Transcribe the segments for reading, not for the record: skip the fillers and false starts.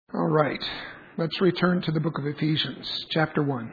All right, let's return to the book of Ephesians, chapter 1.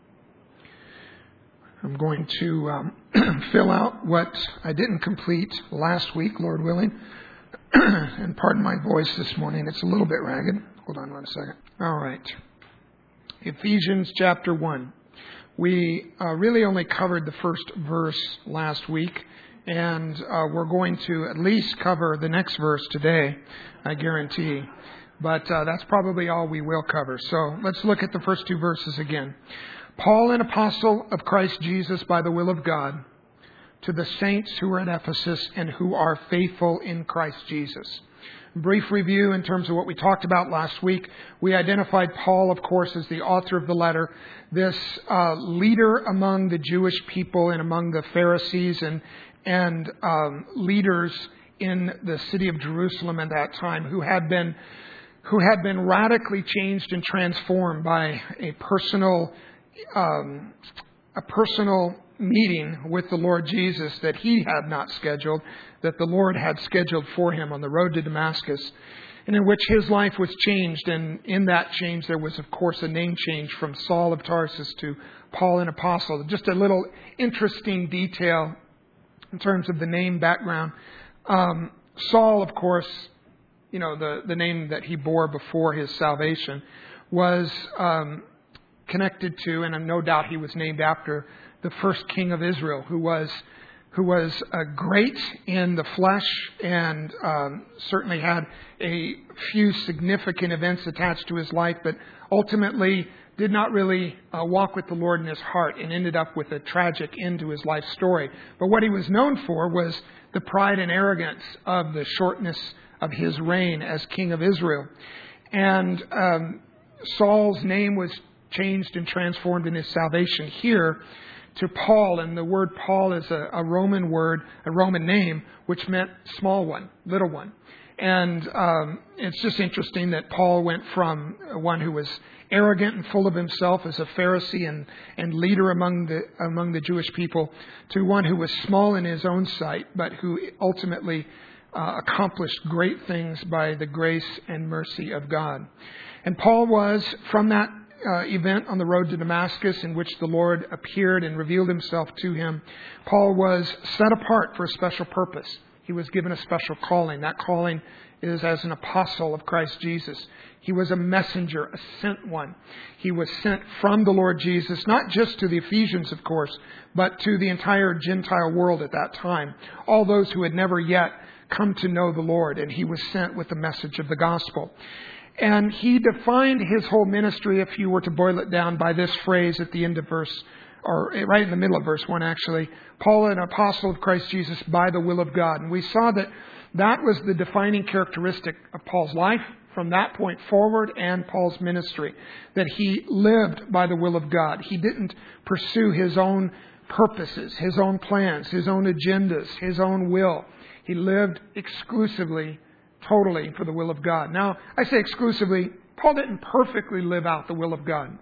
I'm going to fill out what I didn't complete last week, Lord willing. And pardon my voice this morning, it's a little bit ragged. Hold on one second. All right, Ephesians chapter 1. We really only covered the first verse last week, and we're going to at least cover the next verse today, I guarantee. But that's probably all we will cover. So let's look at the first two verses again. Paul, an apostle of Christ Jesus by the will of God, to the saints who are at Ephesus and who are faithful in Christ Jesus. Brief review in terms of what we talked about last week. We identified Paul, of course, as the author of the letter, this leader among the Jewish people and among the Pharisees and leaders in the city of Jerusalem at that time who had been radically changed and transformed by a personal meeting with the Lord Jesus that he had not scheduled, that the Lord had scheduled for him on the road to Damascus, and in which his life was changed. And in that change, there was, of course, a name change from Saul of Tarsus to Paul, an apostle. Just a little interesting detail in terms of the name background. Saul, of course, you know, the name that he bore before his salvation was connected to, and no doubt he was named after, the first king of Israel, who was great in the flesh and certainly had a few significant events attached to his life, but ultimately did not really walk with the Lord in his heart and ended up with a tragic end to his life story. But what he was known for was the pride and arrogance of the shortness of his reign as king of Israel. And Saul's name was changed and transformed in his salvation here to Paul. And the word Paul is a Roman word, a Roman name, which meant small one, little one. And it's just interesting that Paul went from one who was arrogant and full of himself as a Pharisee and leader among the Jewish people to one who was small in his own sight, but who ultimately accomplished great things by the grace and mercy of God. And Paul was, from that event on the road to Damascus in which the Lord appeared and revealed himself to him, Paul was set apart for a special purpose. He was given a special calling. That calling is as an apostle of Christ Jesus. He was a messenger, a sent one. He was sent from the Lord Jesus, not just to the Ephesians, of course, but to the entire Gentile world at that time. All those who had never yet come to know the Lord, and he was sent with the message of the gospel. And he defined his whole ministry, if you were to boil it down, by this phrase at the end of verse, or right in the middle of verse 1 actually, Paul, an apostle of Christ Jesus by the will of God. And we saw that was the defining characteristic of Paul's life from that point forward and Paul's ministry, that he lived by the will of God. He didn't pursue his own purposes, his own plans, his own agendas, his own will. He lived exclusively, totally for the will of God. Now, I say exclusively, Paul didn't perfectly live out the will of God.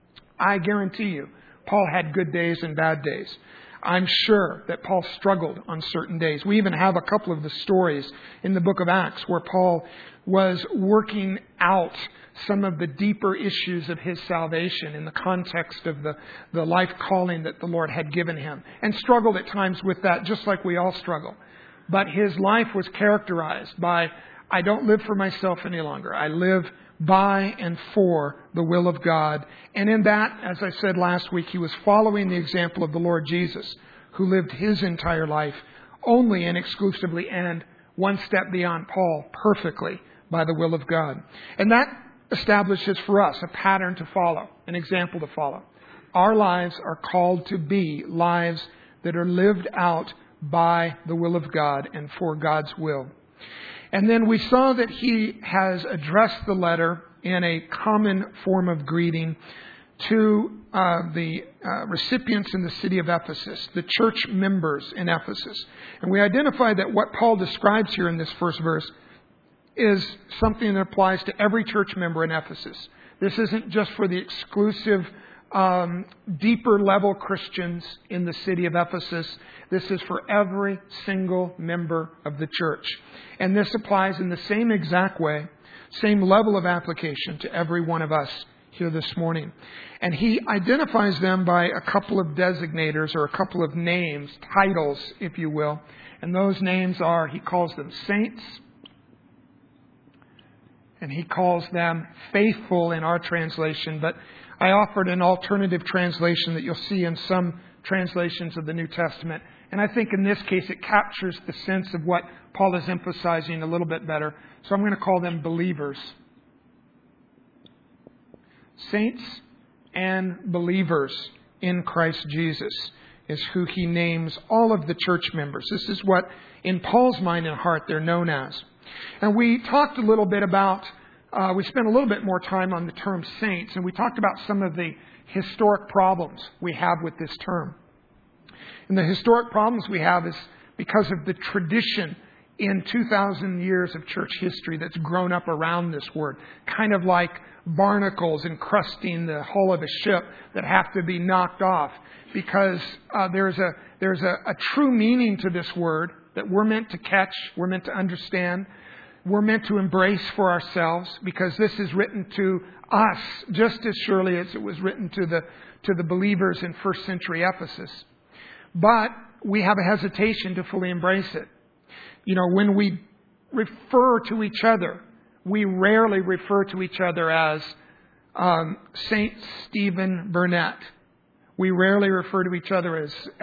I guarantee you, Paul had good days and bad days. I'm sure that Paul struggled on certain days. We even have a couple of the stories in the book of Acts where Paul was working out some of the deeper issues of his salvation in the context of the life calling that the Lord had given him, and struggled at times with that, just like we all struggle. But his life was characterized by, I don't live for myself any longer. I live by and for the will of God. And in that, as I said last week, he was following the example of the Lord Jesus, who lived his entire life only and exclusively and one step beyond Paul, perfectly by the will of God. And that establishes for us a pattern to follow, an example to follow. Our lives are called to be lives that are lived out by the will of God and for God's will. And then we saw that he has addressed the letter in a common form of greeting to the recipients in the city of Ephesus, the church members in Ephesus. And we identified that what Paul describes here in this first verse is something that applies to every church member in Ephesus. This isn't just for the exclusive deeper level Christians in the city of Ephesus. This is for every single member of the church. And this applies in the same exact way same level of application to every one of us here this morning. And he identifies them by a couple of designators or a couple of names, titles, if you will. And those names are, he calls them saints, and he calls them faithful in our translation. But I offered an alternative translation that you'll see in some translations of the New Testament. And I think in this case it captures the sense of what Paul is emphasizing a little bit better. So I'm going to call them believers. Saints and believers in Christ Jesus is who he names all of the church members. This is what, in Paul's mind and heart, they're known as. And we talked a little bit about, we spent a little bit more time on the term saints, and we talked about some of the historic problems we have with this term. And the historic problems we have is because of the tradition in 2,000 years of church history that's grown up around this word. Kind of like barnacles encrusting the hull of a ship that have to be knocked off. Because there's a true meaning to this word that we're meant to catch, we're meant to understand, we're meant to embrace for ourselves, because this is written to us just as surely as it was written to the believers in first century Ephesus. But we have a hesitation to fully embrace it. You know, when we refer to each other, we rarely refer to each other as Saint Stephen Burnett. We rarely refer to each other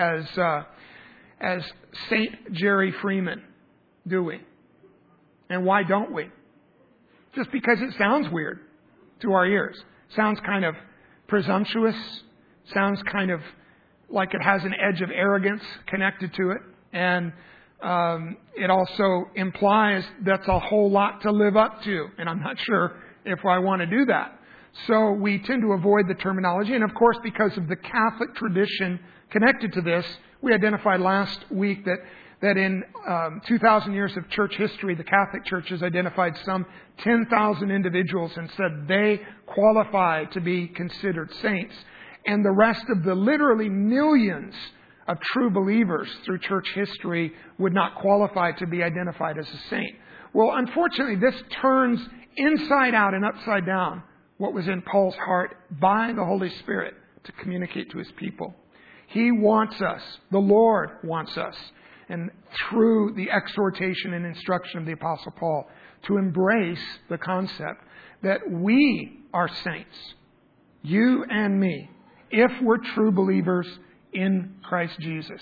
as Saint Jerry Freeman, do we? And why don't we? Just because it sounds weird to our ears. Sounds kind of presumptuous. Sounds kind of like it has an edge of arrogance connected to it. And it also implies that's a whole lot to live up to. And I'm not sure if I want to do that. So we tend to avoid the terminology. And of course, because of the Catholic tradition connected to this, we identified last week that in 2,000 years of church history, the Catholic Church has identified some 10,000 individuals and said they qualify to be considered saints. And the rest of the literally millions of true believers through church history would not qualify to be identified as a saint. Well, unfortunately, this turns inside out and upside down what was in Paul's heart by the Holy Spirit to communicate to his people. He wants us, the Lord wants us, and through the exhortation and instruction of the Apostle Paul, to embrace the concept that we are saints, you and me, if we're true believers in Christ Jesus.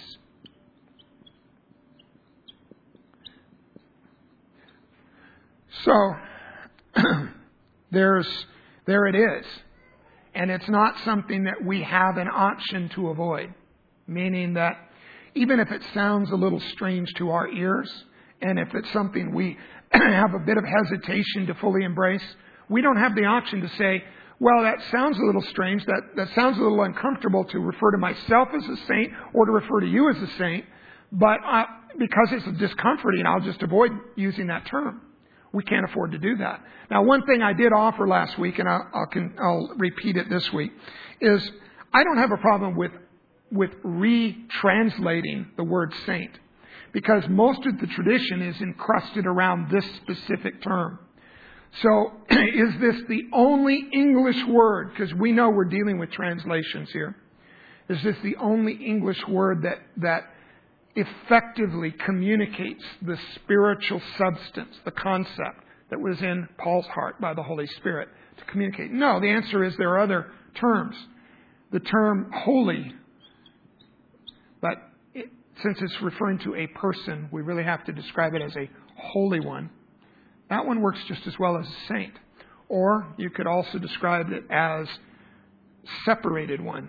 So, there it is. And it's not something that we have an option to avoid. Meaning that even if it sounds a little strange to our ears, and if it's something we have a bit of hesitation to fully embrace, we don't have the option to say, well, that sounds a little strange, that sounds a little uncomfortable to refer to myself as a saint or to refer to you as a saint, but because it's discomforting, I'll just avoid using that term. We can't afford to do that. Now, one thing I did offer last week, and I'll repeat it this week, is I don't have a problem with retranslating the word saint, because most of the tradition is encrusted around this specific term. So, is this the only English word? Because we know we're dealing with translations here. Is this the only English word that effectively communicates the spiritual substance, the concept that was in Paul's heart by the Holy Spirit to communicate? No, the answer is there are other terms. The term holy, but since it's referring to a person, we really have to describe it as a holy one. That one works just as well as a saint. Or you could also describe it as separated one.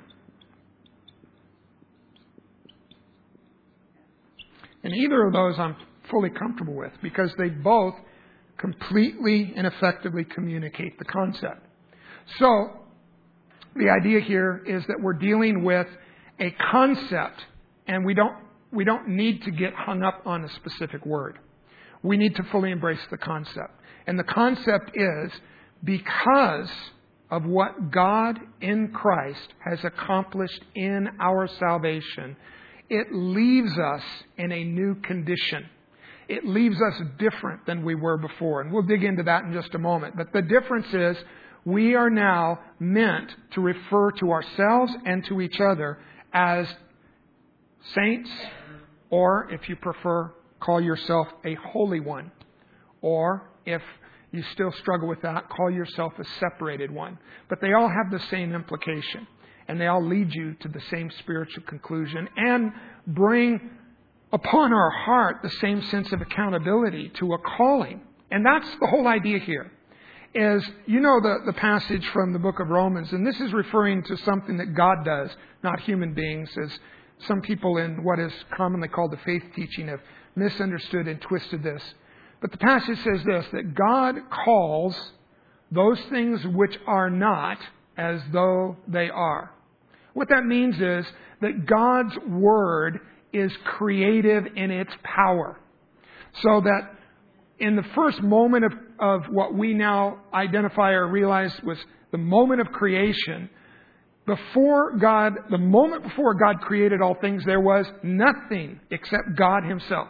And either of those I'm fully comfortable with, because they both completely and effectively communicate the concept. So, the idea here is that we're dealing with a concept, and we don't need to get hung up on a specific word. We need to fully embrace the concept. And the concept is, because of what God in Christ has accomplished in our salvation, it leaves us in a new condition. it leaves us different than we were before. And we'll dig into that in just a moment. But the difference is we are now meant to refer to ourselves and to each other as saints, or if you prefer, call yourself a holy one. Or if you still struggle with that, call yourself a separated one. But they all have the same implication. And they all lead you to the same spiritual conclusion and bring upon our heart the same sense of accountability to a calling. And that's the whole idea here. Is, you know, the passage from the book of Romans, and this is referring to something that God does, not human beings, as some people in what is commonly called the faith teaching have misunderstood and twisted this. But the passage says this, that God calls those things which are not as though they are. What that means is that God's Word is creative in its power. So that in the first moment of what we now identify or realize was the moment of creation, the moment before God created all things, there was nothing except God Himself.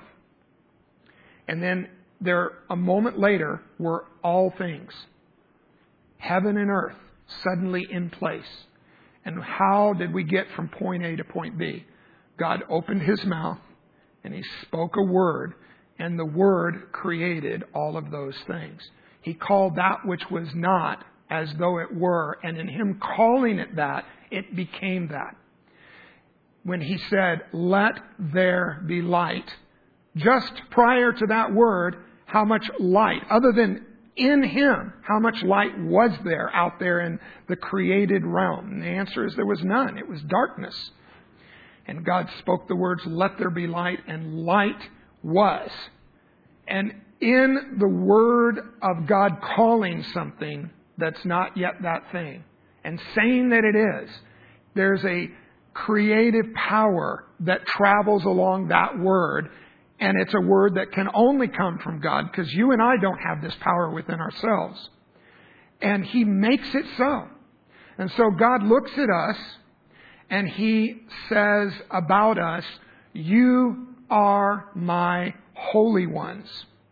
And then a moment later, were all things, heaven and earth, suddenly in place. And how did we get from point A to point B? God opened His mouth and He spoke a word, and the Word created all of those things. He called that which was not as though it were, and in Him calling it that, it became that. When He said, "Let there be light," just prior to that word, how much light, other than in Him, how much light was there out there in the created realm? And the answer is there was none. It was darkness. And God spoke the words, "Let there be light," and light was. And in the word of God calling something that's not yet that thing, and saying that it is, there's a creative power that travels along that word. And it's a word that can only come from God, because you and I don't have this power within ourselves. And He makes it so. And so God looks at us and He says about us, "You are my holy ones.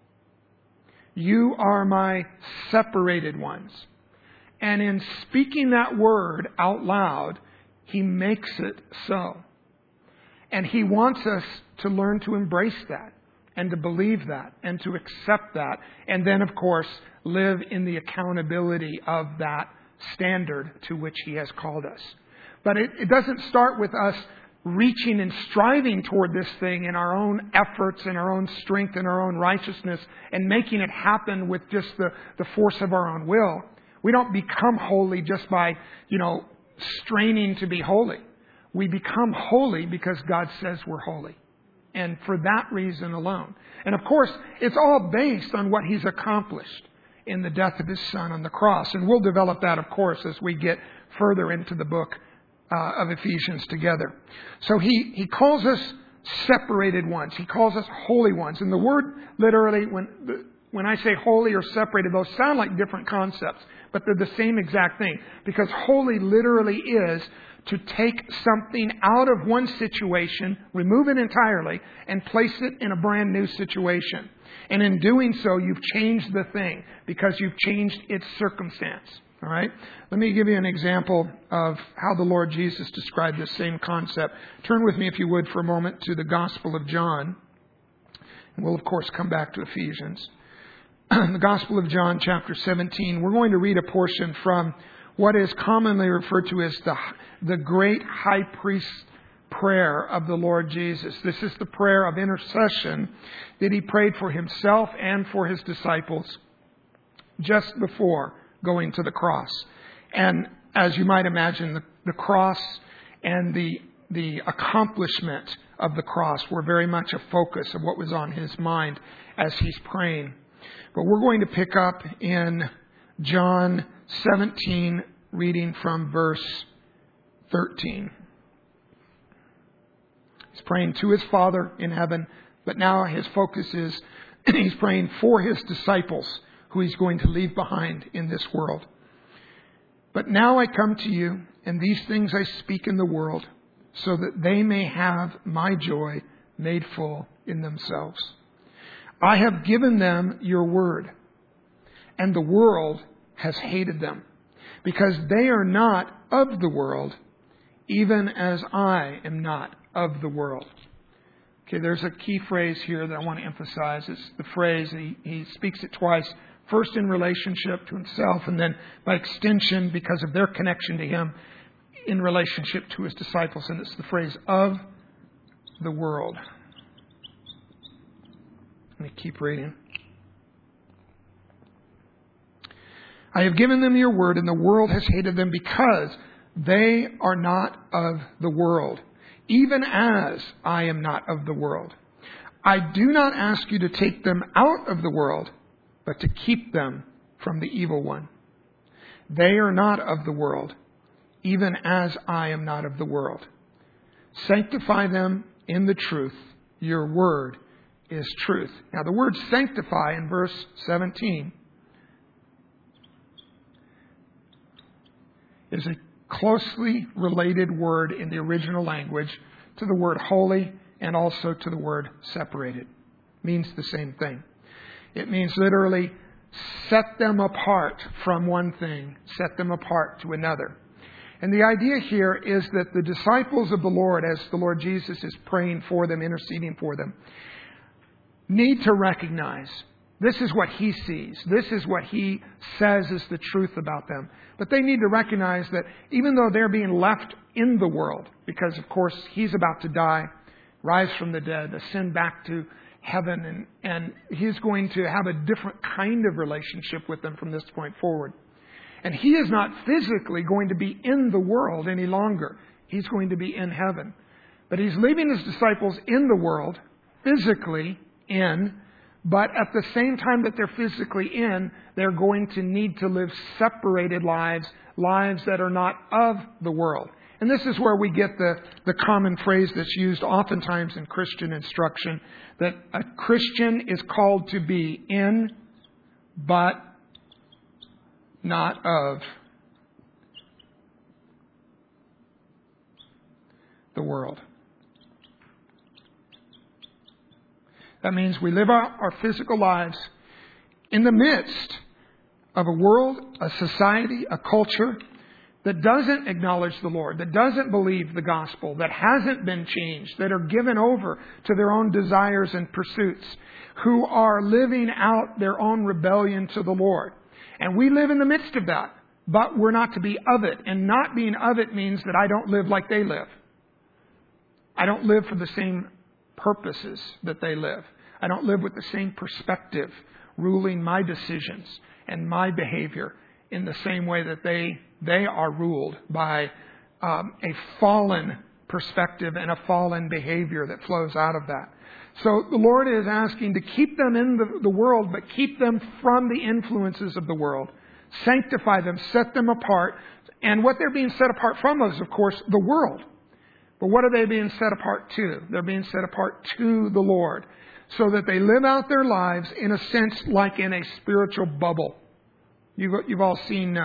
You are my separated ones." And in speaking that word out loud, He makes it so. And He wants us to learn to embrace that and to believe that and to accept that. And then, of course, live in the accountability of that standard to which He has called us. But it doesn't start with us reaching and striving toward this thing in our own efforts and our own strength and our own righteousness and making it happen with just the force of our own will. We don't become holy just by, straining to be holy. We become holy because God says we're holy. And for that reason alone. And of course, it's all based on what He's accomplished in the death of His Son on the cross. And we'll develop that, of course, as we get further into the book of Ephesians together. So He calls us separated ones. He calls us holy ones. And the word literally, when I say holy or separated, those sound like different concepts. But they're the same exact thing. Because holy literally is to take something out of one situation, remove it entirely, and place it in a brand new situation. And in doing so, you've changed the thing because you've changed its circumstance. All right? Let me give you an example of how the Lord Jesus described this same concept. Turn with me, if you would, for a moment to the Gospel of John. And we'll, of course, come back to Ephesians. The Gospel of John, chapter 17. We're going to read a portion from what is commonly referred to as the great high priest prayer of the Lord Jesus. This is the prayer of intercession that He prayed for Himself and for His disciples just before going to the cross. And as you might imagine, the cross and the accomplishment of the cross were very much a focus of what was on His mind as He's praying. But we're going to pick up in John 17, reading from verse 13. He's praying to His Father in heaven, but now His focus is He's praying for His disciples who He's going to leave behind in this world. "But now I come to you, and these things I speak in the world, so that they may have my joy made full in themselves. I have given them your word, and the world has hated them, because they are not of the world, even as I am not of the world. Okay, there's a key phrase here that I want to emphasize. It's the phrase, he speaks it twice, first in relationship to himself, and then by extension, because of their connection to him, in relationship to his disciples. And it's the phrase, of the world. Let me keep reading. I have given them your word, and the world has hated them because they are not of the world, even as I am not of the world. I do not ask you to take them out of the world, but to keep them from the evil one. They are not of the world, even as I am not of the world. Sanctify them in the truth. Your word is truth. Now, the word sanctify in verse 17 is a closely related word in the original language to the word holy and also to the word separated. It means the same thing. It means literally set them apart from one thing, set them apart to another. And the idea here is that the disciples of the Lord, as the Lord Jesus is praying for them, interceding for them, need to recognize this is what He sees. This is what He says is the truth about them. But they need to recognize that even though they're being left in the world, because of course He's about to die, rise from the dead, ascend back to heaven, and He's going to have a different kind of relationship with them from this point forward. And He is not physically going to be in the world any longer. He's going to be in heaven. But He's leaving His disciples in the world, physically in, but at the same time that they're physically in, they're going to need to live separated lives, lives that are not of the world. And this is where we get the common phrase that's used oftentimes in Christian instruction, that a Christian is called to be in, but not of the world. That means we live our physical lives in the midst of a world, a society, a culture that doesn't acknowledge the Lord, that doesn't believe the gospel, that hasn't been changed, that are given over to their own desires and pursuits, who are living out their own rebellion to the Lord. And we live in the midst of that, but we're not to be of it. And not being of it means that I don't live like they live. I don't live for the same purposes that they live. I don't live with the same perspective ruling my decisions and my behavior in the same way that they are ruled by a fallen perspective and a fallen behavior that flows out of that. So the Lord is asking to keep them in the world, but keep them from the influences of the world. Sanctify them, set them apart. And what they're being set apart from is, of course, the world. But what are they being set apart to? They're being set apart to the Lord, so that they live out their lives in a sense like in a spiritual bubble. You've all seen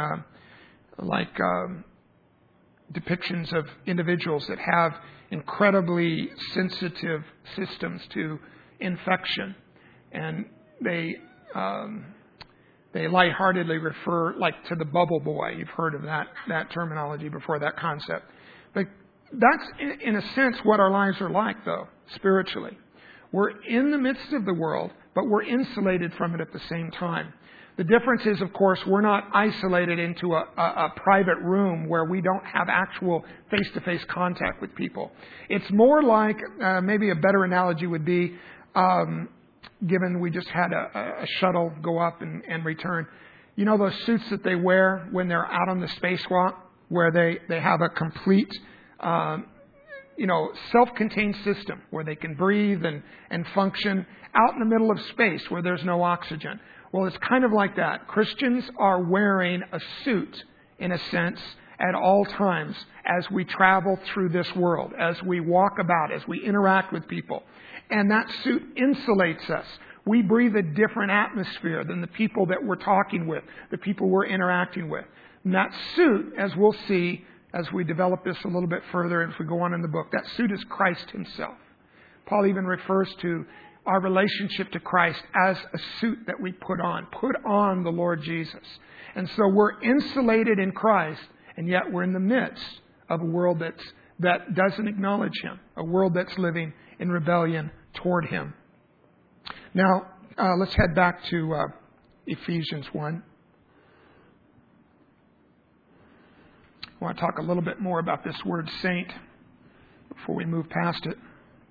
depictions of individuals that have incredibly sensitive systems to infection, and they lightheartedly refer to the bubble boy. You've heard of that terminology before, that concept. But that's in a sense what our lives are like, though, spiritually. We're in the midst of the world, but we're insulated from it at the same time. The difference is, of course, we're not isolated into a private room where we don't have actual face-to-face contact with people. It's more like, maybe a better analogy would be, given we just had a shuttle go up and return. You know those suits that they wear when they're out on the spacewalk, where they have a complete self-contained system where they can breathe and function out in the middle of space where there's no oxygen. Well, it's kind of like that. Christians are wearing a suit, in a sense, at all times as we travel through this world, as we walk about, as we interact with people. And that suit insulates us. We breathe a different atmosphere than the people that we're talking with, the people we're interacting with. And that suit, as we'll see, as we develop this a little bit further, as we go on in the book, that suit is Christ Himself. Paul even refers to our relationship to Christ as a suit that we put on. Put on the Lord Jesus. And so we're insulated in Christ, and yet we're in the midst of a world that doesn't acknowledge Him, a world that's living in rebellion toward Him. Now, let's head back to Ephesians 1. I want to talk a little bit more about this word saint before we move past it.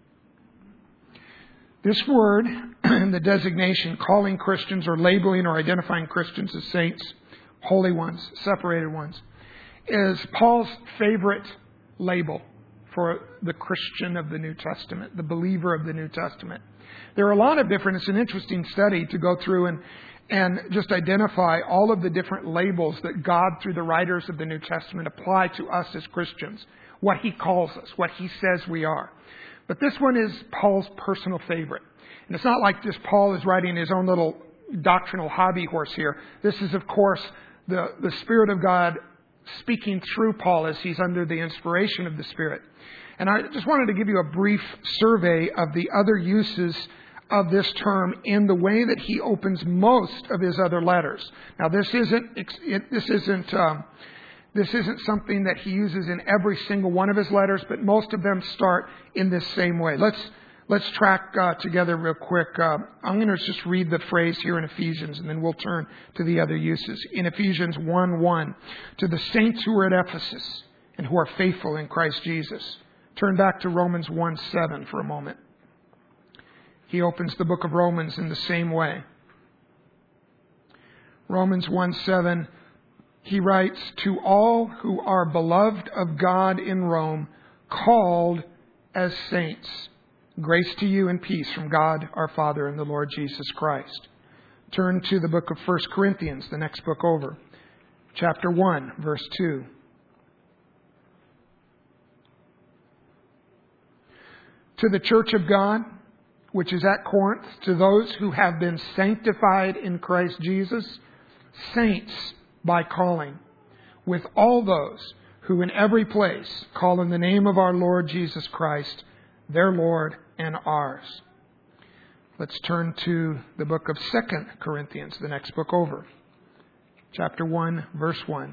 This word, the designation calling Christians or labeling or identifying Christians as saints, holy ones, separated ones, is Paul's favorite label for the Christian of the New Testament, the believer of the New Testament. There are a lot of different, it's an interesting study to go through and just identify all of the different labels that God, through the writers of the New Testament, apply to us as Christians, what He calls us, what He says we are. But this one is Paul's personal favorite. And it's not like just Paul is writing his own little doctrinal hobby horse here. This is, of course, the Spirit of God speaking through Paul as he's under the inspiration of the Spirit. And I just wanted to give you a brief survey of the other uses of this term in the way that he opens most of his other letters. Now, this isn't something that he uses in every single one of his letters, but most of them start in this same way. Let's track together real quick. I'm going to just read the phrase here in Ephesians, and then we'll turn to the other uses. In Ephesians 1:1, to the saints who are at Ephesus and who are faithful in Christ Jesus. Turn back to Romans 1:7 for a moment. He opens the book of Romans in the same way. Romans 1:7, he writes, to all who are beloved of God in Rome, called as saints, grace to you and peace from God our Father and the Lord Jesus Christ. Turn to the book of 1 Corinthians, the next book over. Chapter 1, verse 2. To the church of God, which is at Corinth, to those who have been sanctified in Christ Jesus, saints by calling, with all those who in every place call in the name of our Lord Jesus Christ, their Lord and ours. Let's turn to the book of 2 Corinthians, the next book over. Chapter 1, verse 1.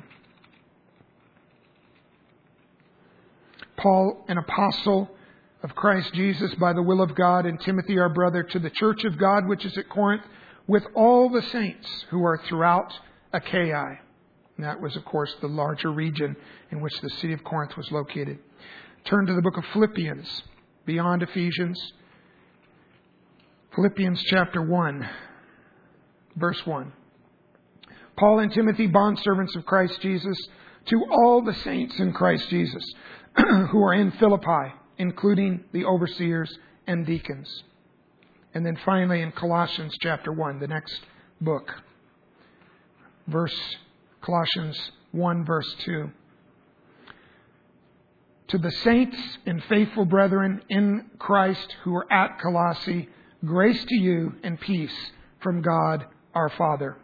Paul, an apostle of Christ Jesus by the will of God, and Timothy our brother, to the church of God which is at Corinth, with all the saints who are throughout Achaia. And that was, of course, the larger region in which the city of Corinth was located. Turn to the book of Philippians, beyond Ephesians. Philippians chapter 1, verse 1. Paul and Timothy, bondservants of Christ Jesus, to all the saints in Christ Jesus who are in Philippi, including the overseers and deacons. And then finally in Colossians chapter 1, the next book. Colossians 1, verse 2. To the saints and faithful brethren in Christ who are at Colossae, grace to you and peace from God our Father.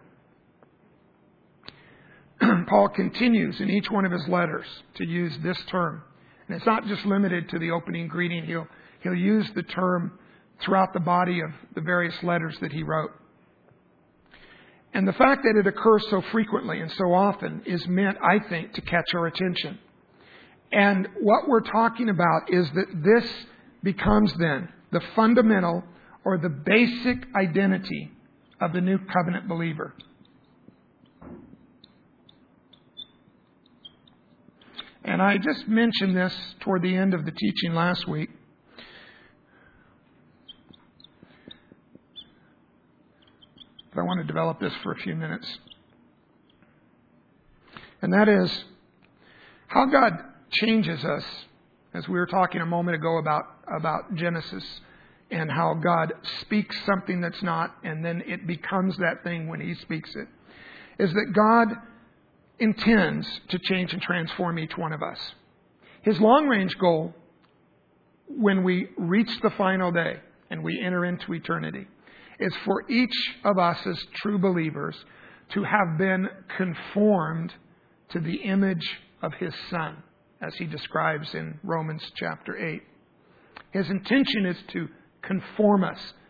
Paul continues in each one of his letters to use this term. And it's not just limited to the opening greeting. He'll use the term throughout the body of the various letters that he wrote. And the fact that it occurs so frequently and so often is meant, I think, to catch our attention. And what we're talking about is that this becomes then the fundamental or the basic identity of the new covenant believer. And I just mentioned this toward the end of the teaching last week. But I want to develop this for a few minutes. And that is how God changes us, as we were talking a moment ago about Genesis, and how God speaks something that's not, and then it becomes that thing when He speaks it, is that God intends to change and transform each one of us. His long-range goal, when we reach the final day and we enter into eternity, is for each of us as true believers to have been conformed to the image of His Son, as He describes in Romans chapter 8. His intention is to conform us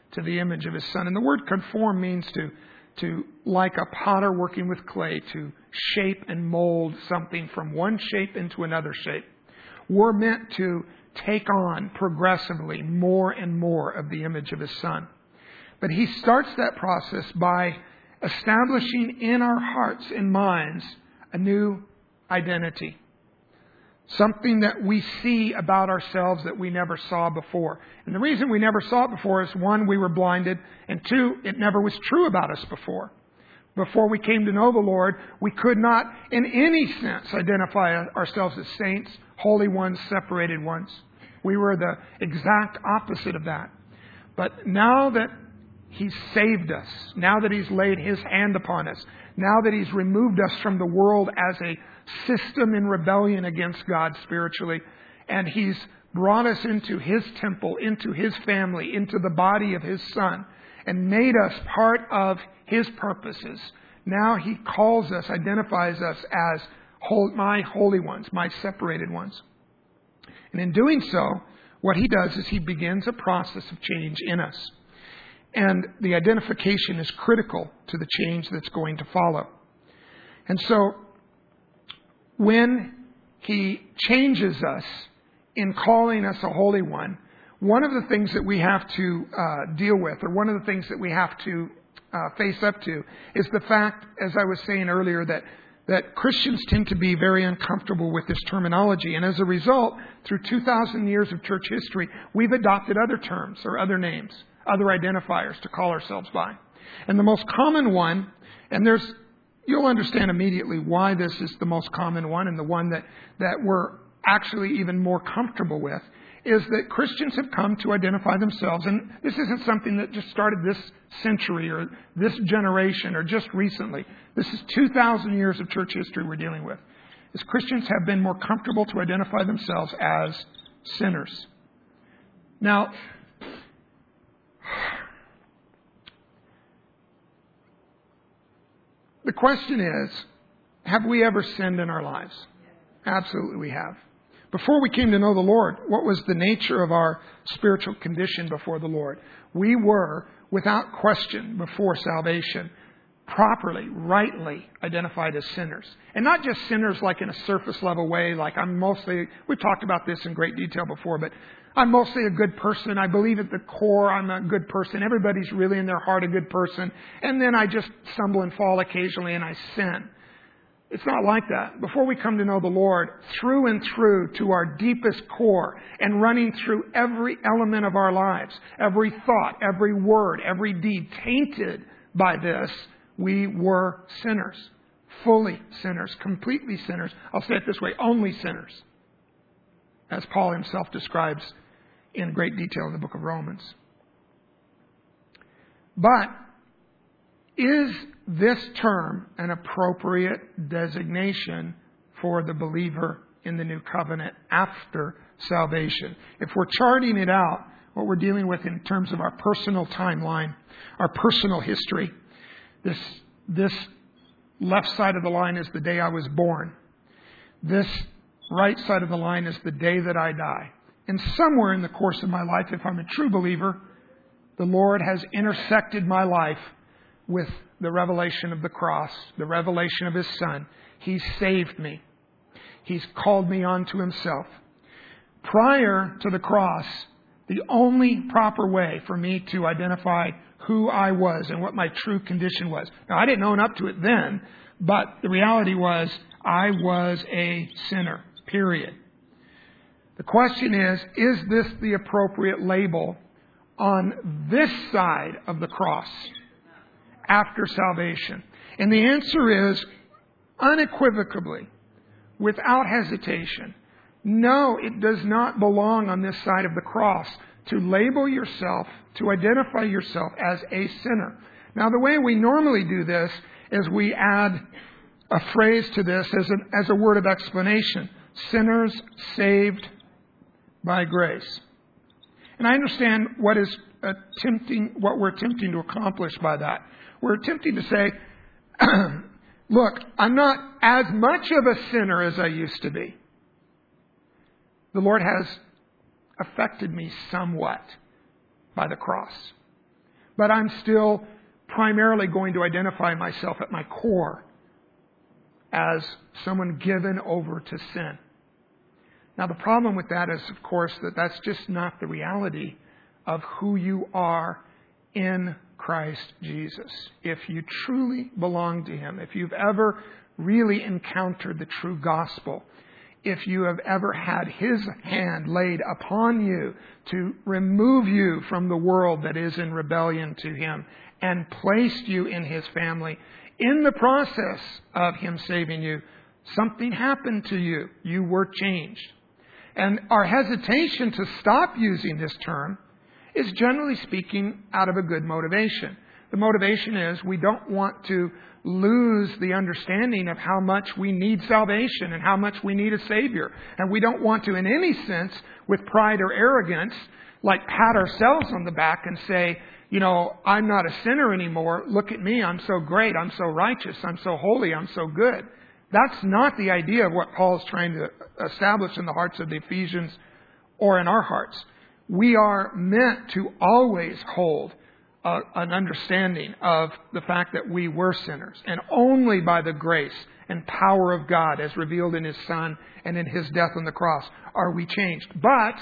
to the image of His Son. And the word conform means to like a potter working with clay, to shape and mold something from one shape into another shape. We're meant to take on progressively more and more of the image of His Son. But He starts that process by establishing in our hearts and minds a new identity. Something that we see about ourselves that we never saw before. And the reason we never saw it before is, one, we were blinded, and two, it never was true about us before. Before we came to know the Lord, we could not in any sense identify ourselves as saints, holy ones, separated ones. We were the exact opposite of that. But now that He's saved us, now that He's laid His hand upon us, now that He's removed us from the world as a system in rebellion against God spiritually, and He's brought us into His temple, into His family, into the body of His Son, and made us part of His purposes. Now He calls us, identifies us as my holy ones, my separated ones. And in doing so, what He does is He begins a process of change in us. And the identification is critical to the change that's going to follow. And so, when He changes us in calling us a holy one, one of the things that we have to deal with, or one of the things that we have to face up to, is the fact, as I was saying earlier, that Christians tend to be very uncomfortable with this terminology. And as a result, through 2,000 years of church history, we've adopted other terms or other names, other identifiers to call ourselves by. And the most common one, and you'll understand immediately why this is the most common one, and the one that we're actually even more comfortable with, is that Christians have come to identify themselves, and this isn't something that just started this century or this generation or just recently. This is 2,000 years of church history we're dealing with. As Christians have been more comfortable to identify themselves as sinners. Now, the question is, have we ever sinned in our lives? Absolutely we have. Before we came to know the Lord, what was the nature of our spiritual condition before the Lord? We were, without question, before salvation, properly, rightly identified as sinners. And not just sinners like in a surface level way, like we've talked about this in great detail before, but I'm mostly a good person. I believe at the core I'm a good person. Everybody's really in their heart a good person. And then I just stumble and fall occasionally and I sin. It's not like that. Before we come to know the Lord, through and through to our deepest core and running through every element of our lives, every thought, every word, every deed tainted by this, we were sinners. Fully sinners. Completely sinners. I'll say it this way, only sinners. As Paul himself describes in great detail in the book of Romans. But is this term an appropriate designation for the believer in the new covenant after salvation? If we're charting it out, what we're dealing with in terms of our personal timeline, our personal history, this left side of the line is the day I was born. This right side of the line is the day that I die. And somewhere in the course of my life, if I'm a true believer, the Lord has intersected my life with the revelation of the cross, the revelation of His Son. He's saved me. He's called me onto Himself. Prior to the cross, the only proper way for me to identify who I was and what my true condition was. Now, I didn't own up to it then, but the reality was I was a sinner, period. The question is this the appropriate label on this side of the cross after salvation? And the answer is unequivocally, without hesitation, no, it does not belong on this side of the cross to label yourself, to identify yourself as a sinner. Now, the way we normally do this is we add a phrase to this as a word of explanation. Sinners saved by grace. And I understand what we're attempting to accomplish by that. We're attempting to say, look, I'm not as much of a sinner as I used to be. The Lord has affected me somewhat by the cross. but I'm still primarily going to identify myself at my core as someone given over to sin. Now, the problem with that is, of course, that that's just not the reality of who you are in Christ Jesus. If you truly belong to Him, if you've ever really encountered the true gospel, if you have ever had His hand laid upon you to remove you from the world that is in rebellion to Him and placed you in His family, in the process of Him saving you, something happened to you. You were changed. And our hesitation to stop using this term is, generally speaking, out of a good motivation. The motivation is we don't want to lose the understanding of how much we need salvation and how much we need a Savior. And we don't want to, in any sense, with pride or arrogance, like pat ourselves on the back and say, I'm not a sinner anymore. Look at me. I'm so great. I'm so righteous. I'm so holy. I'm so good. That's not the idea of what Paul's trying to establish in the hearts of the Ephesians or in our hearts. We are meant to always hold an understanding of the fact that we were sinners. And only by the grace and power of God as revealed in His Son and in His death on the cross are we changed. But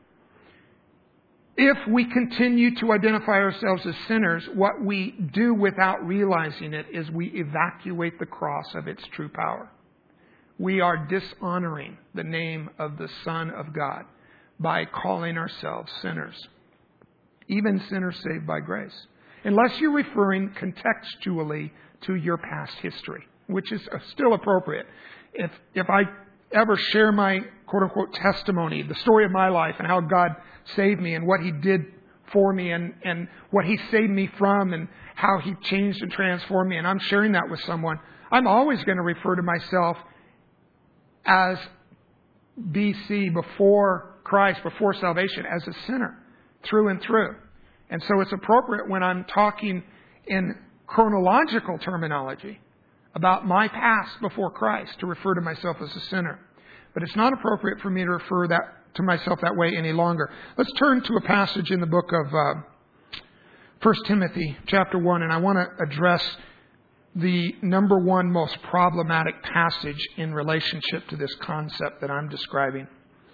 if we continue to identify ourselves as sinners, what we do without realizing it is we evacuate the cross of its true power. We are dishonoring the name of the Son of God by calling ourselves sinners. Even sinners saved by grace. Unless you're referring contextually to your past history, which is still appropriate. If I ever share my quote-unquote testimony, the story of my life and how God saved me and what He did for me and what He saved me from and how He changed and transformed me, and I'm sharing that with someone, I'm always going to refer to myself as BC, before Christ, before salvation, as a sinner through and through. And so it's appropriate when I'm talking in chronological terminology about my past before Christ to refer to myself as a sinner. But it's not appropriate for me to refer to myself that way any longer. Let's turn to a passage in the book of 1 Timothy chapter 1, and I want to address the number one most problematic passage in relationship to this concept that I'm describing.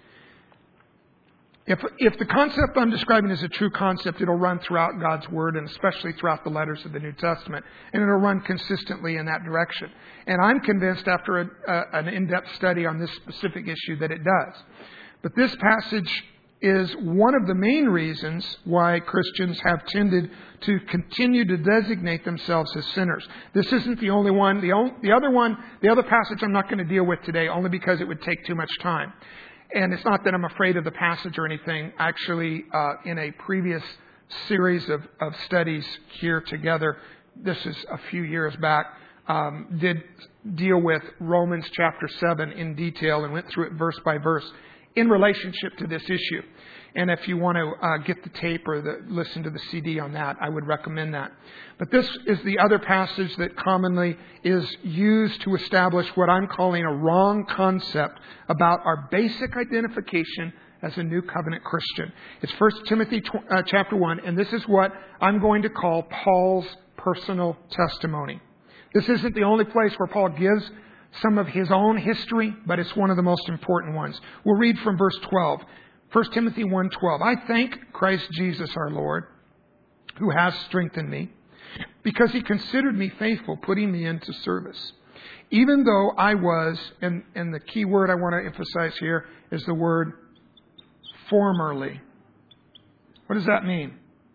If the concept I'm describing is a true concept, it'll run throughout God's Word and especially throughout the letters of the New Testament. And it'll run consistently in that direction. And I'm convinced after an in-depth study on this specific issue that it does. But this passage is one of the main reasons why Christians have tended to continue to designate themselves as sinners. This isn't the only one. The other passage I'm not going to deal with today, only because it would take too much time. And it's not that I'm afraid of the passage or anything. Actually, in a previous series of studies here together, this is a few years back, did deal with Romans chapter 7 in detail and went through it verse by verse in relationship to this issue. And if you want to get the tape or listen to the CD on that, I would recommend that. But this is the other passage that commonly is used to establish what I'm calling a wrong concept about our basic identification as a New Covenant Christian. It's 1 Timothy chapter 1, and this is what I'm going to call Paul's personal testimony. This isn't the only place where Paul gives some of his own history, but it's one of the most important ones. We'll read from verse 12. 1 Timothy 1:12. I thank Christ Jesus our Lord, who has strengthened me, because He considered me faithful, putting me into service. Even though I was, and the key word I want to emphasize here is the word formerly. What does that mean?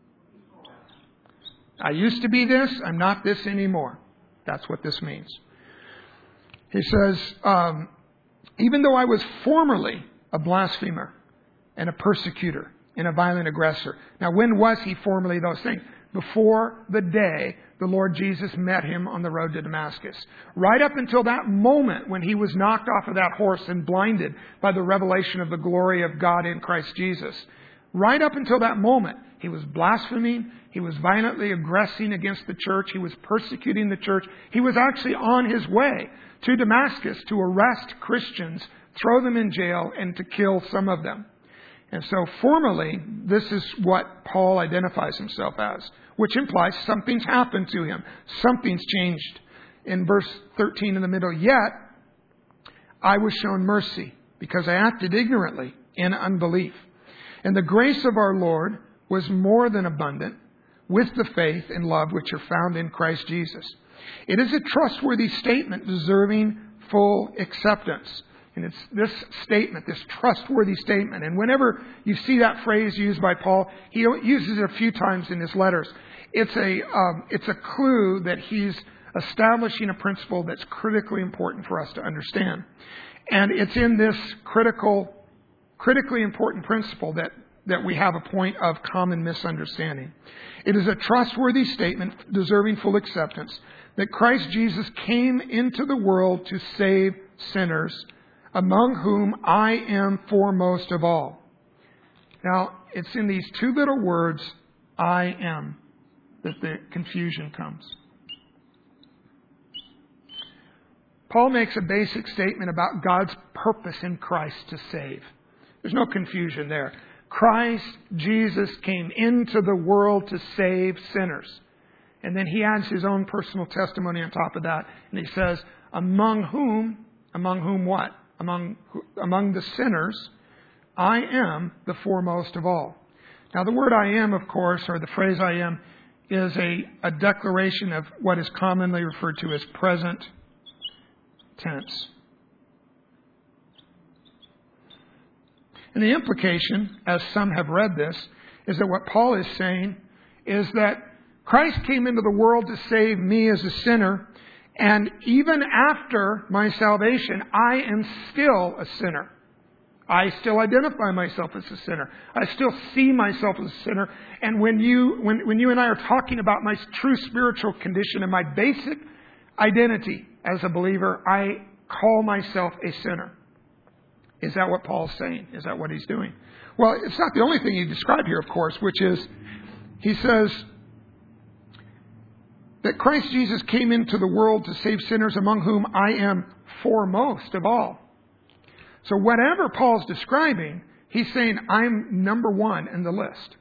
I used to be this, I'm not this anymore. That's what this means. He says, even though I was formerly a blasphemer and a persecutor and a violent aggressor. Now, when was he formerly those things? Before the day the Lord Jesus met him on the road to Damascus. Right up until that moment when he was knocked off of that horse and blinded by the revelation of the glory of God in Christ Jesus. Right up until that moment, he was blaspheming. He was violently aggressing against the church. He was persecuting the church. He was actually on his way to Damascus to arrest Christians, throw them in jail, and to kill some of them. And so formerly, this is what Paul identifies himself as. which implies something's happened to him. Something's changed. In verse 13 in the middle, yet I was shown mercy because I acted ignorantly in unbelief. And the grace of our Lord was more than abundant with the faith and love which are found in Christ Jesus. It is a trustworthy statement deserving full acceptance. And it's this statement, this trustworthy statement. And whenever you see that phrase used by Paul, he uses it a few times in his letters. It's a clue that he's establishing a principle that's critically important for us to understand. And it's in this critically important principle that we have a point of common misunderstanding. It is a trustworthy statement deserving full acceptance that Christ Jesus came into the world to save sinners, among whom I am foremost of all. Now, it's in these two little words, I am, that the confusion comes. Paul makes a basic statement about God's purpose in Christ to save. There's no confusion there. Christ Jesus came into the world to save sinners. And then he adds his own personal testimony on top of that. And he says, among whom what? Among the sinners, I am the foremost of all. Now the word I am, of course, or the phrase I am, is a declaration of what is commonly referred to as present tense. And the implication, as some have read this, is that what Paul is saying is that Christ came into the world to save me as a sinner, and even after my salvation, I am still a sinner. I still identify myself as a sinner. I still see myself as a sinner. And when you and I are talking about my true spiritual condition and my basic identity as a believer, I call myself a sinner. Is that what Paul's saying? Is that what he's doing? Well, it's not the only thing he described here, of course, which is, he says that Christ Jesus came into the world to save sinners, among whom I am foremost of all. So whatever Paul's describing, he's saying, I'm number one in the list.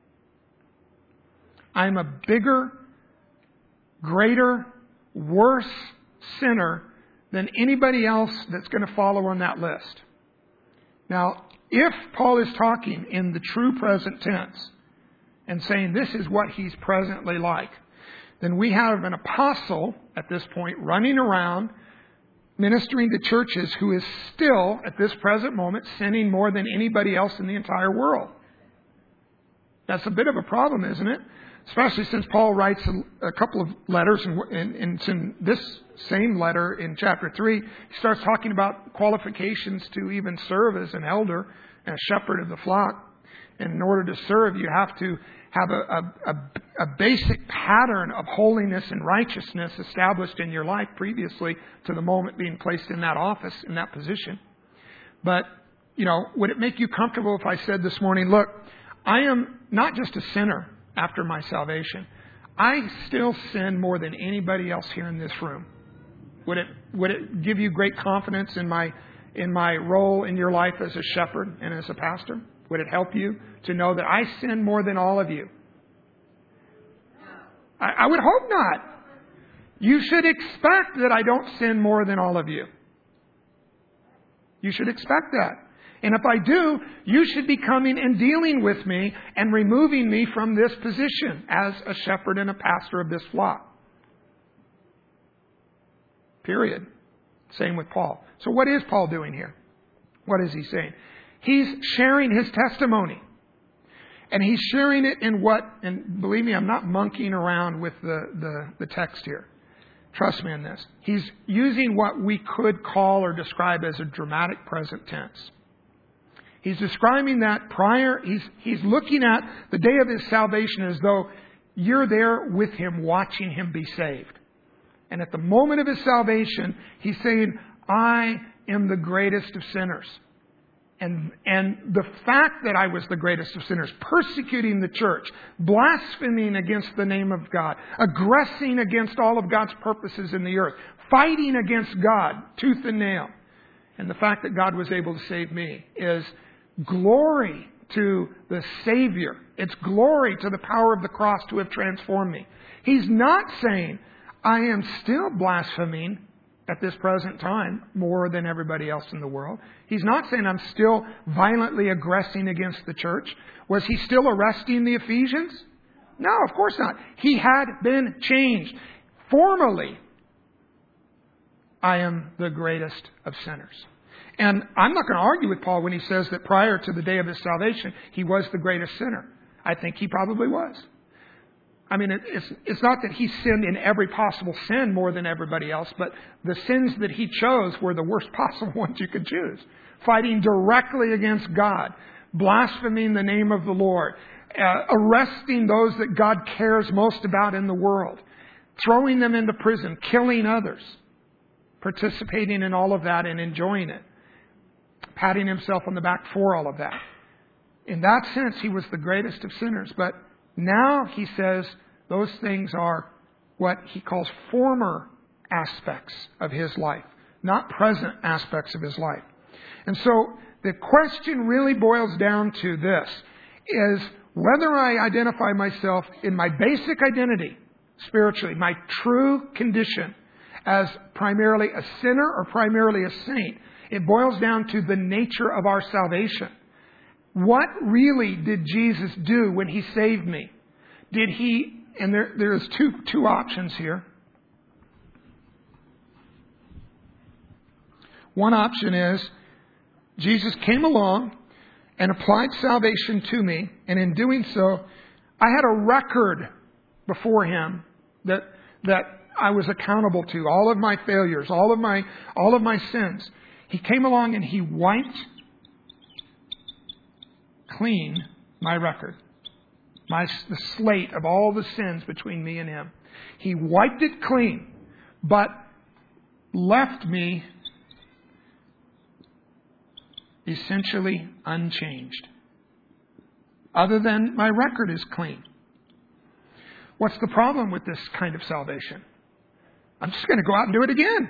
I'm a bigger, greater, worse sinner than anybody else that's going to follow on that list. Now, if Paul is talking in the true present tense and saying this is what he's presently like, then we have an apostle at this point running around ministering to churches who is still, at this present moment, sinning more than anybody else in the entire world. That's a bit of a problem, isn't it? Especially since Paul writes a couple of letters, and in this same letter in chapter 3, he starts talking about qualifications to even serve as an elder and a shepherd of the flock. And in order to serve, you have to have a basic pattern of holiness and righteousness established in your life previously to the moment being placed in that office, in that position. But, would it make you comfortable if I said this morning, look, I am not just a sinner after my salvation. I still sin more than anybody else here in this room. Would it give you great confidence in my role in your life as a shepherd and as a pastor? Would it help you to know that I sin more than all of you? I would hope not. You should expect that I don't sin more than all of you. You should expect that. And if I do, you should be coming and dealing with me and removing me from this position as a shepherd and a pastor of this flock. Period. Same with Paul. So what is Paul doing here? What is he saying? He's sharing his testimony. And he's sharing it in and believe me, I'm not monkeying around with the text here. Trust me on this. He's using what we could call or describe as a dramatic present tense. He's describing that prior. He's looking at the day of his salvation as though you're there with him, watching him be saved. And at the moment of his salvation, he's saying, I am the greatest of sinners. And the fact that I was the greatest of sinners, persecuting the church, blaspheming against the name of God, aggressing against all of God's purposes in the earth, fighting against God, tooth and nail. And the fact that God was able to save me is glory to the Savior. It's glory to the power of the cross to have transformed me. He's not saying, I am still blaspheming at this present time more than everybody else in the world. He's not saying I'm still violently aggressing against the church. Was he still arresting the Ephesians? No, of course not. He had been changed. Formally, I am the greatest of sinners. And I'm not going to argue with Paul when he says that prior to the day of his salvation, he was the greatest sinner. I think he probably was. I mean, it's not that he sinned in every possible sin more than everybody else, but the sins that he chose were the worst possible ones you could choose. Fighting directly against God, blaspheming the name of the Lord, arresting those that God cares most about in the world, throwing them into prison, killing others, participating in all of that and enjoying it, patting himself on the back for all of that. In that sense, he was the greatest of sinners. But now he says those things are what he calls former aspects of his life, not present aspects of his life. And so the question really boils down to this, is whether I identify myself in my basic identity, spiritually, my true condition, as primarily a sinner or primarily a saint. It boils down to the nature of our salvation. What really did Jesus do when He saved me? Did He, and there's two options here. One option is Jesus came along and applied salvation to me, and in doing so, I had a record before Him that I was accountable to, all of my failures, all of my sins. He came along and He wiped clean my record, the slate of all the sins between me and Him. He wiped it clean, but left me essentially unchanged. Other than my record is clean. What's the problem with this kind of salvation? I'm just going to go out and do it again.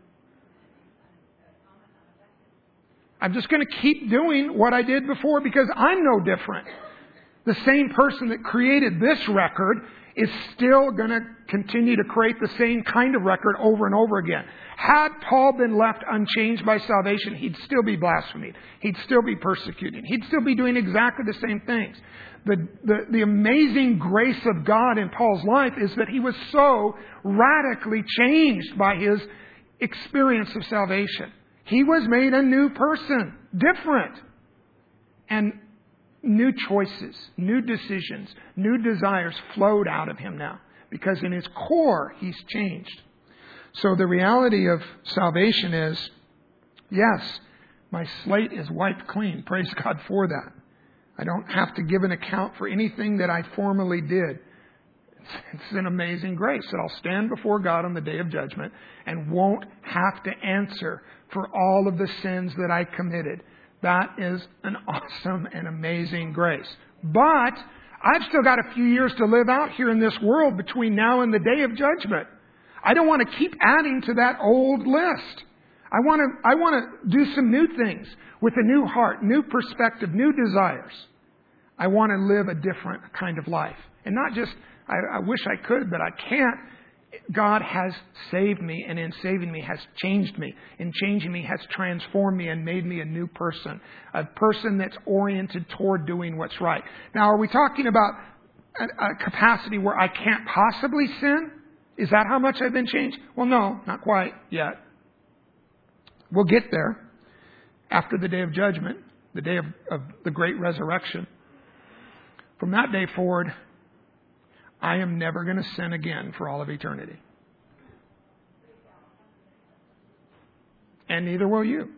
I'm just going to keep doing what I did before because I'm no different. The same person that created this record is still going to continue to create the same kind of record over and over again. Had Paul been left unchanged by salvation, he'd still be blaspheming. He'd still be persecuting. He'd still be doing exactly the same things. The amazing grace of God in Paul's life is that he was so radically changed by his experience of salvation. He was made a new person, different. And new choices, new decisions, new desires flowed out of him now. Because in his core, he's changed. So the reality of salvation is, yes, my slate is wiped clean. Praise God for that. I don't have to give an account for anything that I formerly did. It's an amazing grace that I'll stand before God on the day of judgment and won't have to answer for all of the sins that I committed. That is an awesome and amazing grace. But I've still got a few years to live out here in this world between now and the day of judgment. I don't want to keep adding to that old list. I want to do some new things with a new heart, new perspective, new desires. I want to live a different kind of life. And not just, I wish I could, but I can't. God has saved me, and in saving me has changed me. In changing me has transformed me and made me a new person. A person that's oriented toward doing what's right. Now, are we talking about a capacity where I can't possibly sin? Is that how much I've been changed? Well, no, not quite yet. We'll get there after the day of judgment, the day of the great resurrection. From that day forward, I am never going to sin again for all of eternity. And neither will you.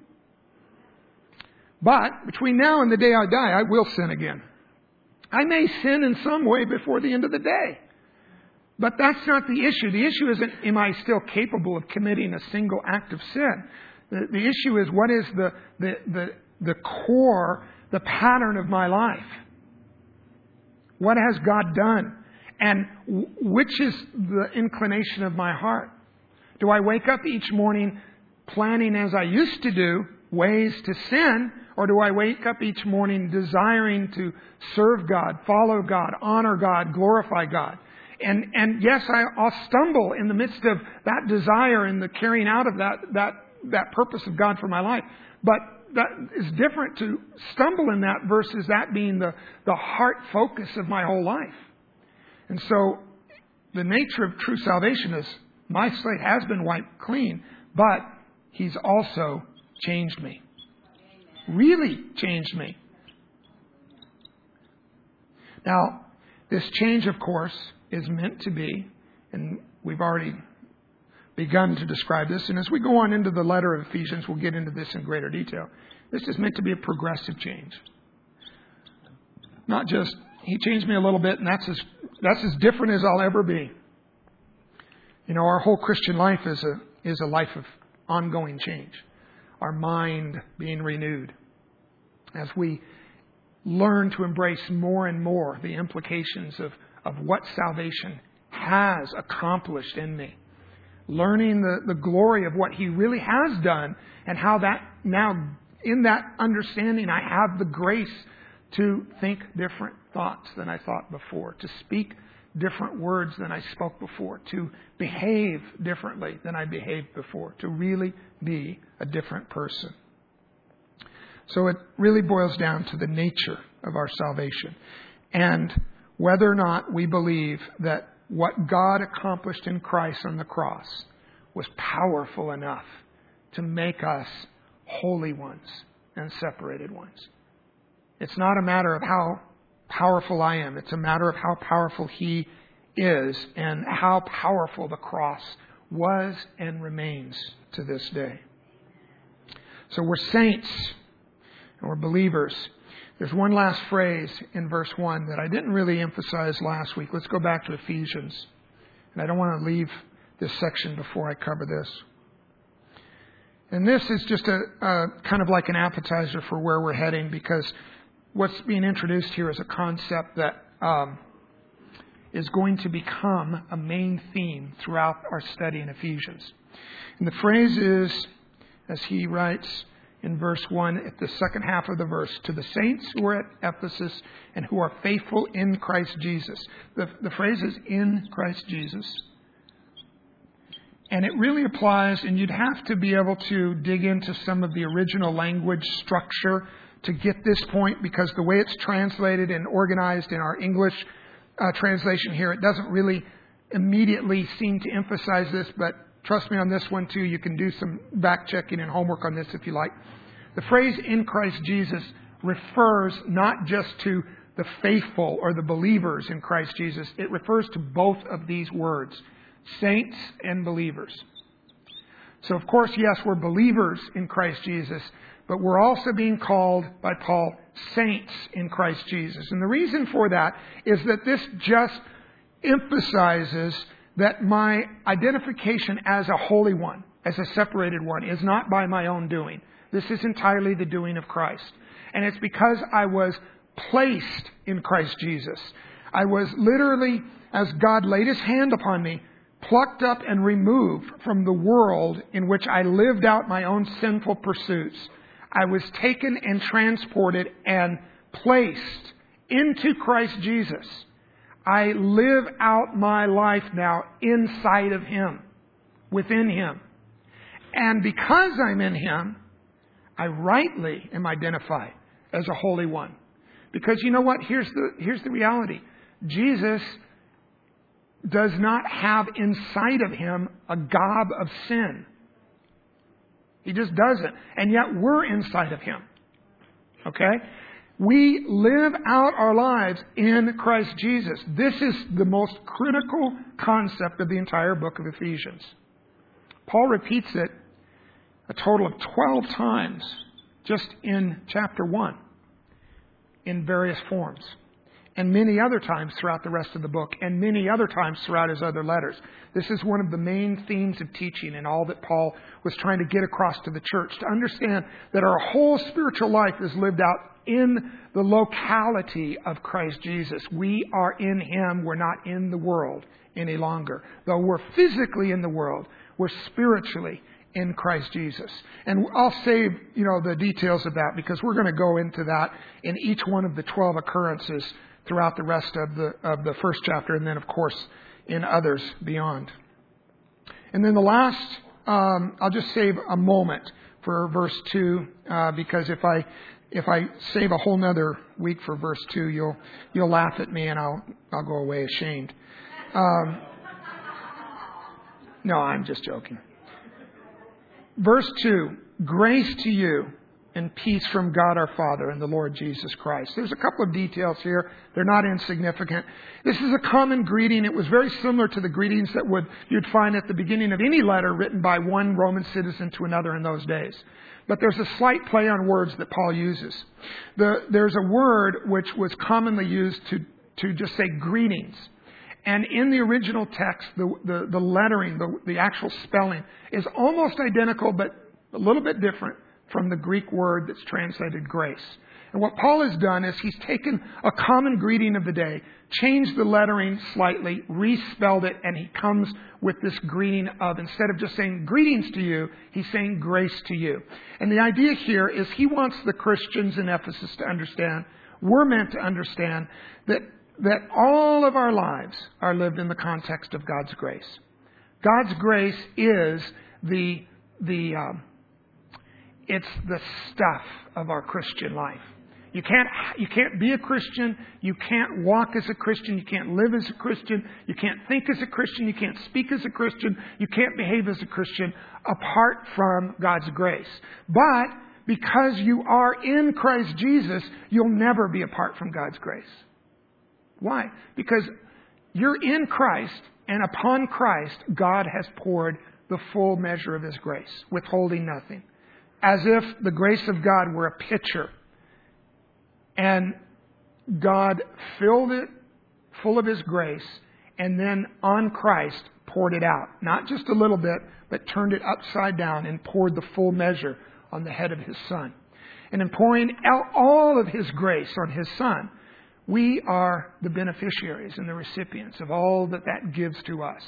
But between now and the day I die, I will sin again. I may sin in some way before the end of the day. But that's not the issue. The issue isn't, am I still capable of committing a single act of sin? The issue is, what is the core, the pattern of my life? What has God done? And which is the inclination of my heart? Do I wake up each morning planning as I used to do, ways to sin, or do I wake up each morning desiring to serve God, follow God, honor God, glorify God? And yes, I'll stumble in the midst of that desire and the carrying out of that purpose of God for my life. But that is different to stumble in that versus that being the heart focus of my whole life. And so the nature of true salvation is my slate has been wiped clean, but He's also changed me. Really changed me. Now, this change, of course, is meant to be, and we've already begun to describe this, and as we go on into the letter of Ephesians, we'll get into this in greater detail. This is meant to be a progressive change. Not just, He changed me a little bit, and that's as different as I'll ever be. You know, our whole Christian life is a life of ongoing change. Our mind being renewed as we learn to embrace more and more the implications of what salvation has accomplished in me. Learning the glory of what He really has done, and how that now, in that understanding, I have the grace to think different thoughts than I thought before, to speak different words than I spoke before, to behave differently than I behaved before, to really be a different person. So it really boils down to the nature of our salvation and whether or not we believe that what God accomplished in Christ on the cross was powerful enough to make us holy ones and separated ones. It's not a matter of how powerful I am. It's a matter of how powerful He is and how powerful the cross was and remains to this day. So we're saints and we're believers. There's one last phrase in verse 1 that I didn't really emphasize last week. Let's go back to Ephesians. And I don't want to leave this section before I cover this. And this is just a kind of like an appetizer for where we're heading, because what's being introduced here is a concept that is going to become a main theme throughout our study in Ephesians. And the phrase is, as he writes in verse 1, at the second half of the verse, to the saints who are at Ephesus and who are faithful in Christ Jesus. The phrase is in Christ Jesus. And it really applies, and you'd have to be able to dig into some of the original language structure to get this point, because the way it's translated and organized in our English translation here, it doesn't really immediately seem to emphasize this, but trust me on this one too. You can do some back checking and homework on this if you like. The phrase in Christ Jesus refers not just to the faithful or the believers in Christ Jesus. It refers to both of these words, saints and believers. So of course, yes, we're believers in Christ Jesus, but we're also being called by Paul saints in Christ Jesus. And the reason for that is that this just emphasizes that my identification as a holy one, as a separated one, is not by my own doing. This is entirely the doing of Christ. And it's because I was placed in Christ Jesus. I was literally, as God laid His hand upon me, plucked up and removed from the world in which I lived out my own sinful pursuits. I was taken and transported and placed into Christ Jesus. I live out my life now inside of Him, within Him. And because I'm in Him, I rightly am identified as a holy one. Because you know what? Here's the reality. Jesus does not have inside of Him a gob of sin. He just doesn't. And yet we're inside of Him. Okay? We live out our lives in Christ Jesus. This is the most critical concept of the entire book of Ephesians. Paul repeats it a total of 12 times just in chapter 1 in various forms. And many other times throughout the rest of the book, and many other times throughout his other letters. This is one of the main themes of teaching and all that Paul was trying to get across to the church, to understand that our whole spiritual life is lived out in the locality of Christ Jesus. We are in Him. We're not in the world any longer. Though we're physically in the world, we're spiritually in Christ Jesus. And I'll save, the details of that because we're going to go into that in each one of the 12 occurrences throughout the rest of the first chapter, and then of course in others beyond. And then the last, I'll just save a moment for verse 2, because if I save a whole nother week for verse 2, you'll laugh at me and I'll go away ashamed. No, I'm just joking. Verse 2, grace to you and peace from God our Father and the Lord Jesus Christ. There's a couple of details here. They're not insignificant. This is a common greeting. It was very similar to the greetings that you'd find at the beginning of any letter written by one Roman citizen to another in those days. But there's a slight play on words that Paul uses. There's a word which was commonly used to just say greetings. And in the original text, the lettering, the actual spelling is almost identical, but a little bit different from the Greek word that's translated grace. And what Paul has done is he's taken a common greeting of the day, changed the lettering slightly, respelled it, and he comes with this greeting of, instead of just saying greetings to you, he's saying grace to you. And the idea here is he wants the Christians in Ephesus to understand, we're meant to understand that all of our lives are lived in the context of God's grace. God's grace is it's the stuff of our Christian life. You can't be a Christian. You can't walk as a Christian. You can't live as a Christian. You can't think as a Christian. You can't speak as a Christian. You can't behave as a Christian apart from God's grace. But because you are in Christ Jesus, you'll never be apart from God's grace. Why? Because you're in Christ, and upon Christ, God has poured the full measure of His grace, withholding nothing. As if the grace of God were a pitcher, and God filled it full of His grace, and then on Christ poured it out. Not just a little bit, but turned it upside down and poured the full measure on the head of His Son. And in pouring out all of His grace on His Son, we are the beneficiaries and the recipients of all that gives to us.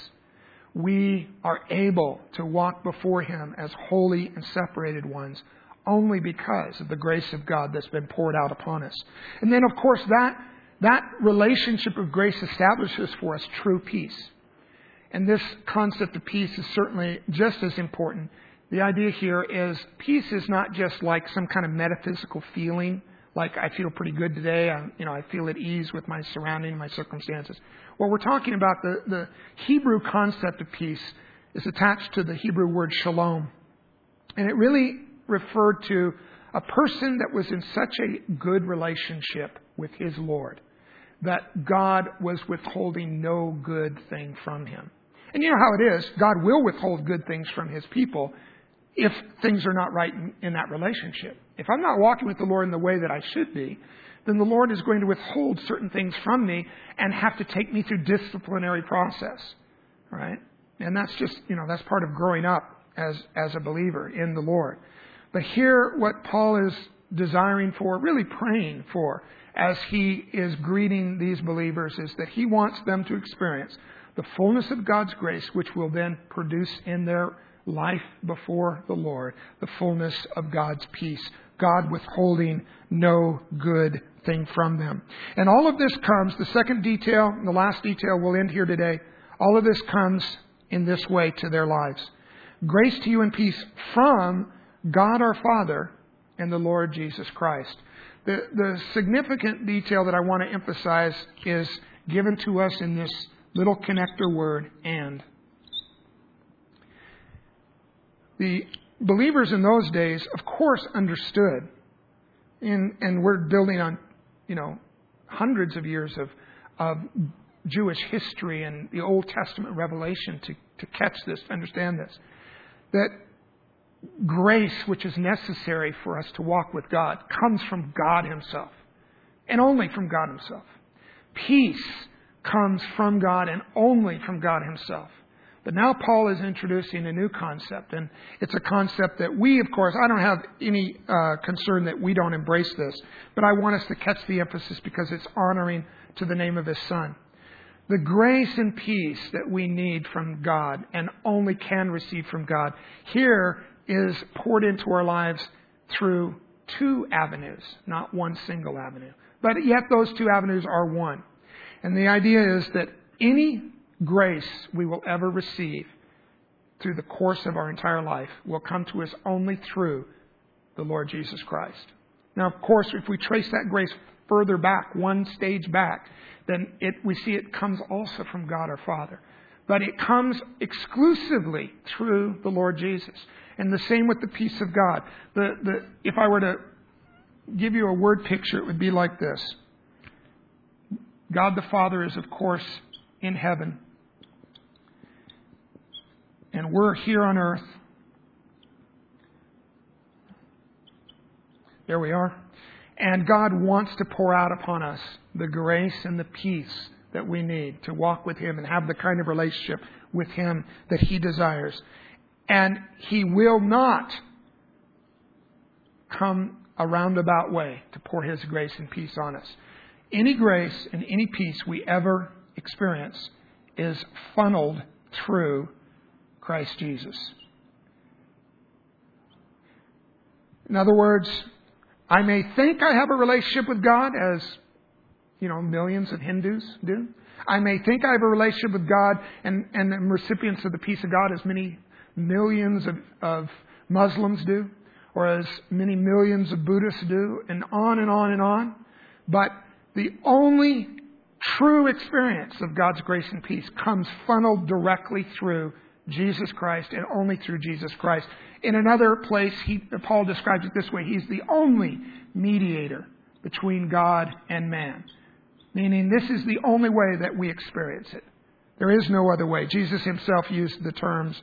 We are able to walk before Him as holy and separated ones only because of the grace of God that's been poured out upon us. And then, of course, that relationship of grace establishes for us true peace. And this concept of peace is certainly just as important. The idea here is peace is not just like some kind of metaphysical feeling, like I feel pretty good today, I feel at ease with my surroundings, my circumstances. What we're talking about, the Hebrew concept of peace is attached to the Hebrew word shalom. And it really referred to a person that was in such a good relationship with his Lord that God was withholding no good thing from him. And you know how it is. God will withhold good things from His people if things are not right in that relationship. If I'm not walking with the Lord in the way that I should be, then the Lord is going to withhold certain things from me and have to take me through disciplinary process. Right? And that's just, that's part of growing up as a believer in the Lord. But here, what Paul is desiring for, really praying for, as he is greeting these believers, is that he wants them to experience the fullness of God's grace, which will then produce in their life before the Lord the fullness of God's peace, God withholding no good thing from them. And all of this comes, the second detail, and the last detail we'll end here today, all of this comes in this way to their lives. Grace to you and peace from God our Father and the Lord Jesus Christ. The significant detail that I want to emphasize is given to us in this little connector word, and. The believers in those days, of course, understood, and we're building on, hundreds of years of Jewish history and the Old Testament revelation to catch this, to understand this, that grace, which is necessary for us to walk with God, comes from God Himself, and only from God Himself. Peace comes from God and only from God Himself. But now Paul is introducing a new concept, and it's a concept that we, of course, I don't have any concern that we don't embrace this, but I want us to catch the emphasis because it's honoring to the name of His Son. The grace and peace that we need from God and only can receive from God here is poured into our lives through two avenues, not one single avenue. But yet those two avenues are one. And the idea is that any grace we will ever receive through the course of our entire life will come to us only through the Lord Jesus Christ. Now, of course, if we trace that grace further back, one stage back, then we see it comes also from God our Father. But it comes exclusively through the Lord Jesus. And the same with the peace of God. If I were to give you a word picture, it would be like this. God the Father is, of course, in heaven. And we're here on earth. There we are. And God wants to pour out upon us the grace and the peace that we need to walk with Him and have the kind of relationship with Him that He desires. And He will not come a roundabout way to pour His grace and peace on us. Any grace and any peace we ever experience is funneled through Christ Jesus. In other words, I may think I have a relationship with God, as millions of Hindus do. I may think I have a relationship with God and am recipients of the peace of God as many millions of Muslims do, or as many millions of Buddhists do, and on and on and on. But the only true experience of God's grace and peace comes funneled directly through Jesus Christ and only through Jesus Christ. In another place, Paul describes it this way. He's the only mediator between God and man. Meaning this is the only way that we experience it. There is no other way. Jesus Himself used the terms,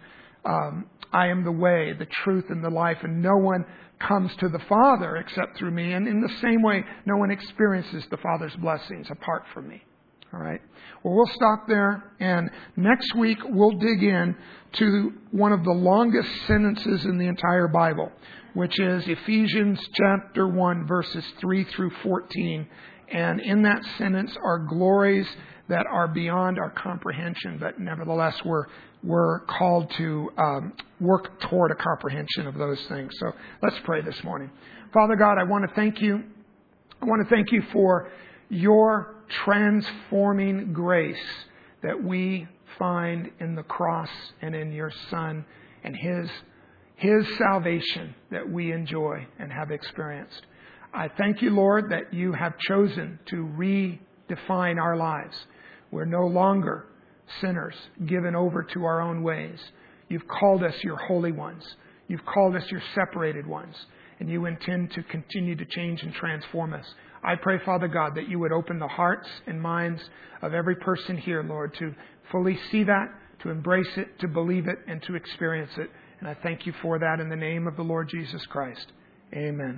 I am the way, the truth, and the life, and no one comes to the Father except through me. And in the same way, no one experiences the Father's blessings apart from me. All right. Well, we'll stop there. And next week, we'll dig in to one of the longest sentences in the entire Bible, which is Ephesians chapter 1, verses 3 through 14. And in that sentence are glories that are beyond our comprehension, but nevertheless, we're called to work toward a comprehension of those things. So let's pray this morning. Father God, I want to thank you. I want to thank you for your transforming grace that we find in the cross and in your Son and His salvation that we enjoy and have experienced. I thank you, Lord, that you have chosen to redefine our lives. We're no longer sinners given over to our own ways. You've called us your holy ones. You've called us your separated ones. And you intend to continue to change and transform us. I pray, Father God, that you would open the hearts and minds of every person here, Lord, to fully see that, to embrace it, to believe it, and to experience it. And I thank you for that in the name of the Lord Jesus Christ. Amen.